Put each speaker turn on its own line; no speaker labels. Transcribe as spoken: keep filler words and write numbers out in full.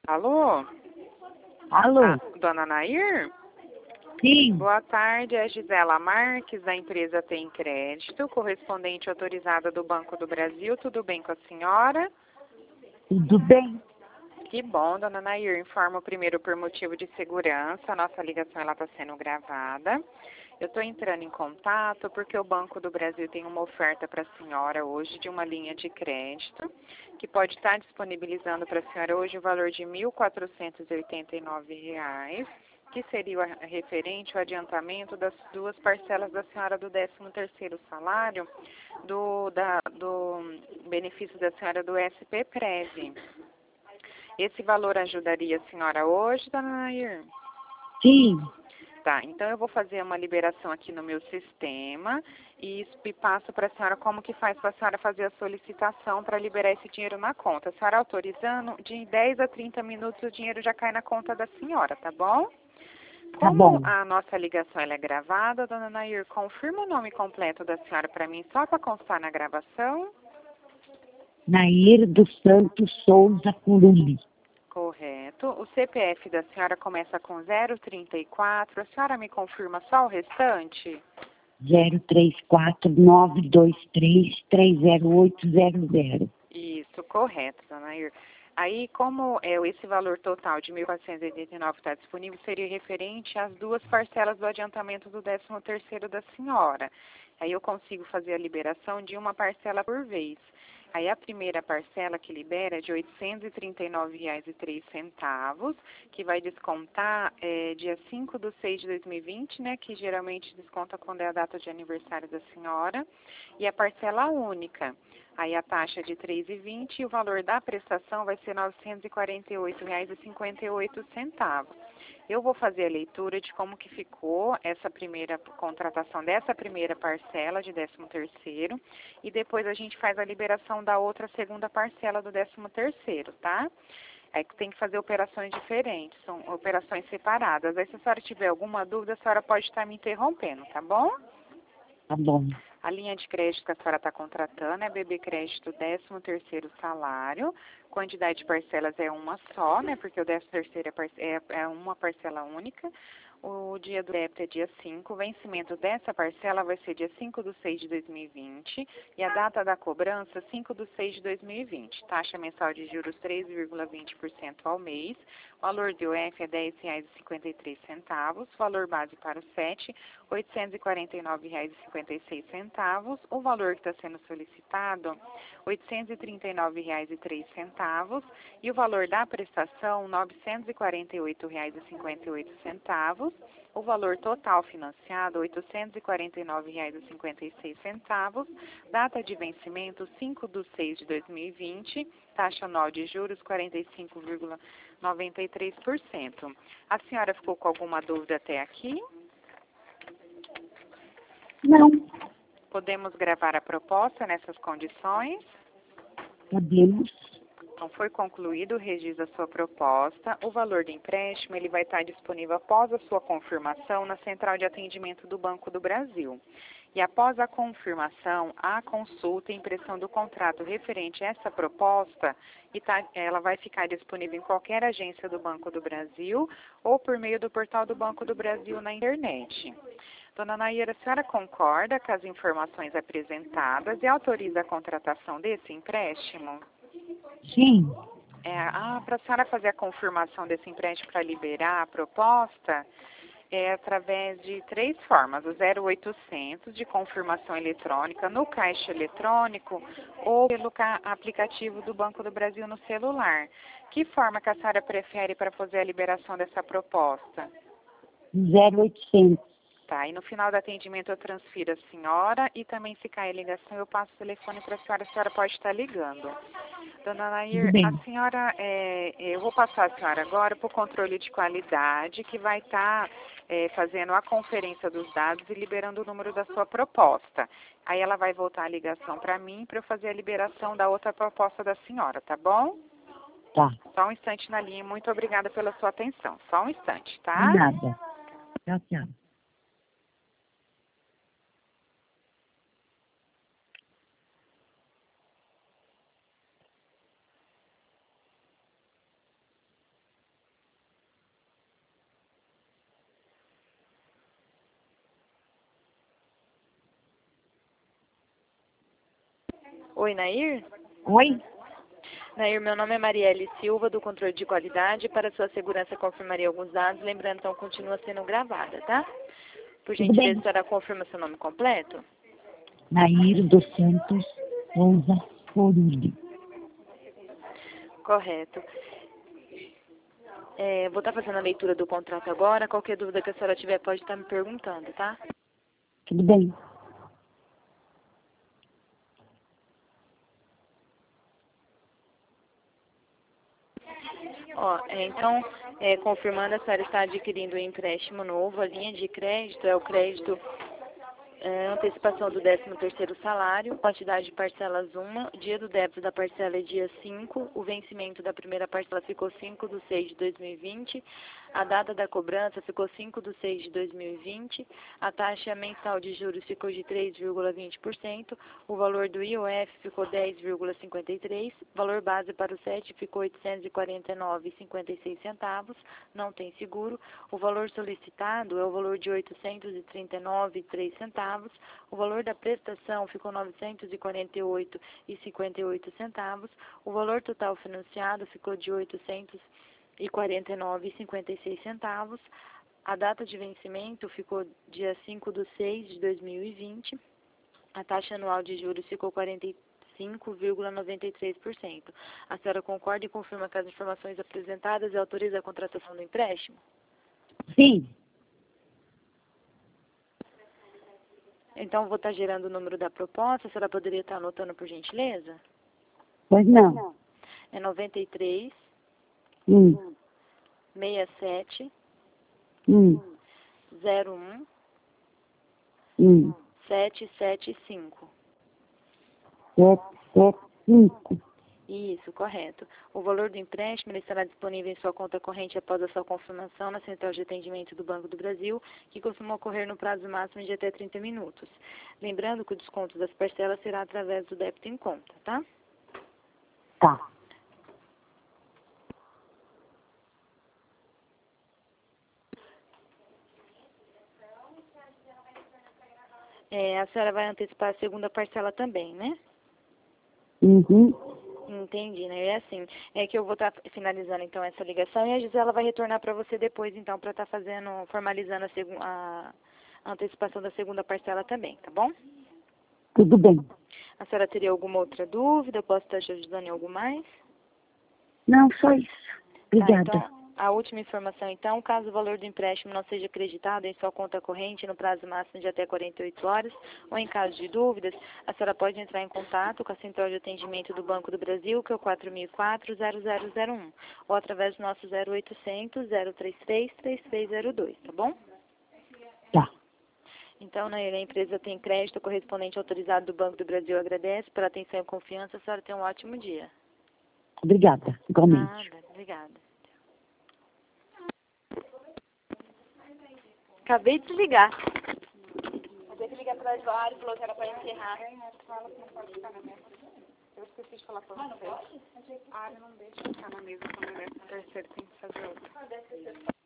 Alô?
Alô?
Ah, dona Nair?
Sim,
Boa tarde, é Gisela Marques, da empresa Tem Crédito, correspondente autorizada do Banco do Brasil. Tudo bem com a senhora?
tudo bem?
Que bom, dona Nair. Informo primeiro por motivo de segurança. A nossa ligação está sendo gravada. Eu estou entrando em contato porque o Banco do Brasil tem uma oferta para a senhora hoje de uma linha de crédito que pode estar disponibilizando para a senhora hoje o valor de mil quatrocentos e oitenta e nove reais, que seria o referente ao adiantamento das duas parcelas da senhora do décimo terceiro salário, do, da, do benefício da senhora do S P Prev. Esse valor ajudaria a senhora hoje, dona Nair?
Sim,
Tá, então eu vou fazer uma liberação aqui no meu sistema e, e passo para a senhora como que faz para a senhora fazer a solicitação para liberar esse dinheiro na conta. A senhora autorizando, de dez a trinta minutos o dinheiro já cai na conta da senhora, tá bom?
tá
Como
bom.
a nossa ligação ela é gravada, dona Nair, confirma o nome completo da senhora para mim, só para constar na gravação.
Nair dos Santos Souza Curuli.
Correto. O C P F da senhora começa com zero trinta e quatro. A senhora me confirma só o restante?
zero três quatro nove dois três três zero oito zero zero.
Isso, correto, dona Ir. Aí, como é, esse valor total de mil quatrocentos e oitenta e nove está disponível, seria referente às duas parcelas do adiantamento do décimo terceiro da senhora. Aí eu consigo fazer a liberação de uma parcela por vez. Aí a primeira parcela que libera é de oitocentos e trinta e nove reais e três centavos, que vai descontar é, dia cinco de seis de dois mil e vinte, né, que geralmente desconta quando é a data de aniversário da senhora, e a parcela única. Aí a taxa é de três reais e vinte centavos e o valor da prestação vai ser novecentos e quarenta e oito reais e cinquenta e oito centavos. Eu vou fazer a leitura de como que ficou essa primeira contratação dessa primeira parcela de décimo terceiro e depois a gente faz a liberação da outra segunda parcela do décimo terceiro, tá? É que tem que fazer operações diferentes, são operações separadas. Aí se a senhora tiver alguma dúvida, a senhora pode estar me interrompendo, tá bom?
Tá bom.
A linha de crédito que a senhora está contratando é B B Crédito décimo terceiro salário. Quantidade de parcelas é uma só, né? Porque o décimo terceiro é, parce é, é uma parcela única. O dia do débito é dia cinco. O vencimento dessa parcela vai ser dia cinco de seis de dois mil e vinte. E a data da cobrança, cinco de seis de dois mil e vinte. Taxa mensal de juros três vírgula vinte por cento ao mês. Valor do I F é dez reais e cinquenta e três centavos. Valor base para o S E T, oitocentos e quarenta e nove reais e cinquenta e seis centavos. O valor que está sendo solicitado, oitocentos e trinta e nove reais e três centavos. E o valor da prestação, novecentos e quarenta e oito reais e cinquenta e oito centavos. O valor total financiado, oitocentos e quarenta e nove reais e cinquenta e seis centavos. Data de vencimento, cinco de seis de dois mil e vinte. Taxa anual de juros, quarenta e cinco vírgula noventa e três por cento. A senhora ficou com alguma dúvida até aqui?
Não,
Podemos gravar a proposta nessas condições?
podemos.
Então, foi concluído o registro da sua proposta. O valor do empréstimo ele vai estar disponível após a sua confirmação na central de atendimento do Banco do Brasil. E após a confirmação, a consulta e impressão do contrato referente a essa proposta, e tá, ela vai ficar disponível em qualquer agência do Banco do Brasil ou por meio do portal do Banco do Brasil na internet. Dona Naira, a senhora concorda com as informações apresentadas e autoriza a contratação desse empréstimo?
Sim,
É, ah, para a senhora fazer a confirmação desse empréstimo para liberar a proposta, é através de três formas, o zero oitocentos de confirmação eletrônica no caixa eletrônico ou pelo aplicativo do Banco do Brasil no celular. Que forma que a senhora prefere para fazer a liberação dessa proposta?
zero oitocentos.
Tá, e no final do atendimento eu transfiro a senhora e também se cair a ligação eu passo o telefone para a senhora, a senhora pode estar ligando. Dona Nair,
Tudo bem.
a senhora, é, eu vou passar a senhora agora para o controle de qualidade que vai estar é, fazendo a conferência dos dados e liberando o número da sua proposta. Aí ela vai voltar a ligação para mim para eu fazer a liberação da outra proposta da senhora, tá bom?
Tá,
Só um instante na linha, muito obrigada pela sua atenção. Só um instante, tá?
de nada. Tchau, tchau.
Oi, Nair?
Oi?
Nair, meu nome é Marielle Silva, do controle de qualidade. Para sua segurança, confirmaria alguns dados. Lembrando, então, continua sendo gravada, tá? Por
Tudo
gentileza,
bem.
a senhora confirma seu nome completo?
Nair dos Santos Souza Forudi.
Correto. É, vou estar fazendo a leitura do contrato agora. Qualquer dúvida que a senhora tiver, pode estar me perguntando, tá?
Tudo bem.
Ó, é, então, é, confirmando, a senhora está adquirindo um empréstimo novo. A linha de crédito é o crédito é, antecipação do décimo terceiro salário, quantidade de parcelas uma, dia do débito da parcela é dia cinco, o vencimento da primeira parcela ficou cinco de seis de dois mil e vinte, a data da cobrança ficou cinco de seis de dois mil e vinte, a taxa mensal de juros ficou de três vírgula vinte por cento, o valor do I O F ficou dez vírgula cinquenta e três, valor base para o S E T ficou oitocentos e quarenta e nove vírgula cinquenta e seis centavos, não tem seguro, o valor solicitado é o valor de oitocentos e trinta e nove vírgula três centavos, o valor da prestação ficou novecentos e quarenta e oito vírgula cinquenta e oito centavos, o valor total financiado ficou de oitocentos e quarenta e nove vírgula cinquenta e seis centavos, a data de vencimento ficou dia cinco de seis de dois mil e vinte, a taxa anual de juros ficou quarenta e cinco vírgula noventa e três por cento. A senhora concorda e confirma com as informações apresentadas e autoriza a contratação do empréstimo?
Sim.
Então, vou estar gerando o número da proposta. A senhora poderia estar anotando, por gentileza?
Pois não.
É noventa e três,
Hum.
sessenta e sete,
Hum.
zero um,
Hum.
sete sete cinco.
Sete, sete, cinco.
Isso, correto. O valor do empréstimo ele estará disponível em sua conta corrente após a sua confirmação na Central de Atendimento do Banco do Brasil, que costuma ocorrer no prazo máximo de até trinta minutos. Lembrando que o desconto das parcelas será através do débito em conta, tá?
Tá.
É, a senhora vai antecipar a segunda parcela também, né?
Uhum.
Entendi, né? É assim, é que eu vou estar finalizando então essa ligação e a Gisela vai retornar para você depois, então, para estar fazendo, formalizando a, segu a antecipação da segunda parcela também, tá bom?
Tudo bem.
A senhora teria alguma outra dúvida? Eu posso estar te ajudando em algo mais?
Não, só isso. Obrigada.
Tá, então, a última informação, então, caso o valor do empréstimo não seja acreditado em sua conta corrente no prazo máximo de até quarenta e oito horas, ou em caso de dúvidas, a senhora pode entrar em contato com a Central de Atendimento do Banco do Brasil, que é o quatro mil e quatro, zero zero zero um, ou através do nosso zero oitocentos, zero trinta e três, trinta e três zero dois, tá bom?
Tá.
Então, Nair, a empresa tem crédito correspondente autorizado do Banco do Brasil, agradece pela atenção e confiança, a senhora tem um ótimo dia.
Obrigada. Igualmente.
Nada, obrigada. Acabei de desligar. Acabei de ligar para a Eduardo e falou que era para encerrar.
Eu esqueci de falar pra você. Ah, não deixa ficar na mesa quando é terceiro, tem que fazer outra.